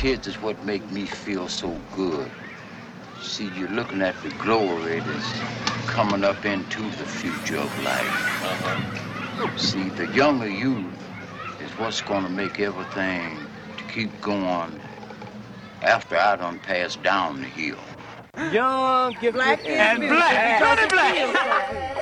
kids is what make me feel so good. See, you're looking at the glory that's coming up into the future of life. See, the younger youth is what's gonna make everything to keep going after I done passed down the hill. Young, gifted, black and black. Johnny Black.